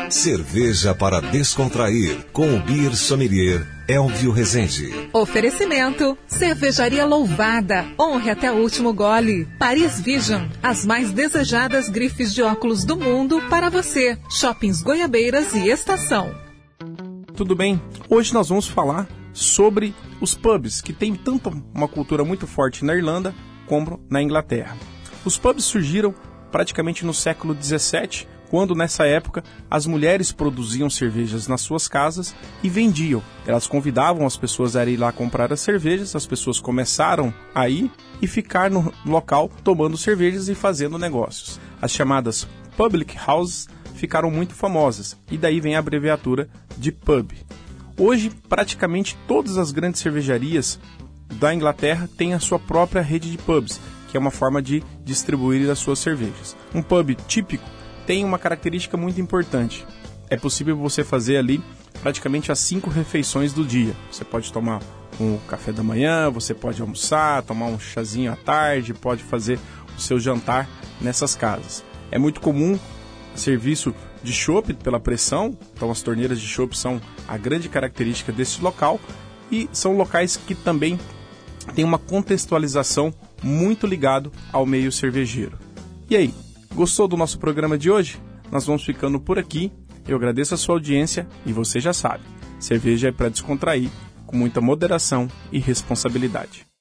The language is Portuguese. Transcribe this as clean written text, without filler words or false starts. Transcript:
Cerveja para descontrair, com o Beer Sommelier Elvio Rezende. Oferecimento: Cervejaria Louvada. Honre até o último gole. Paris Vision, as mais desejadas grifes de óculos do mundo para você. Shoppings Goiabeiras e Estação. Tudo bem? Hoje nós vamos falar sobre os pubs, que tem tanto uma cultura muito forte na Irlanda como na Inglaterra. Os pubs surgiram praticamente no século XVII, quando nessa época as mulheres produziam cervejas nas suas casas e vendiam. Elas convidavam as pessoas a ir lá comprar as cervejas, as pessoas começaram a ir e ficar no local tomando cervejas e fazendo negócios. As chamadas public houses ficaram muito famosas e daí vem a abreviatura de pub. Hoje, praticamente todas as grandes cervejarias da Inglaterra têm a sua própria rede de pubs, que é uma forma de distribuir as suas cervejas. Um pub típico tem uma característica muito importante. É possível você fazer ali praticamente as 5 refeições do dia. Você pode tomar um café da manhã, você pode almoçar, tomar um chazinho à tarde, pode fazer o seu jantar nessas casas. É muito comum serviço de chopp pela pressão, então as torneiras de chopp são a grande característica desse local e são locais que também têm uma contextualização muito ligado ao meio cervejeiro. E aí, gostou do nosso programa de hoje? Nós vamos ficando por aqui. Eu agradeço a sua audiência e você já sabe, cerveja é para descontrair, com muita moderação e responsabilidade.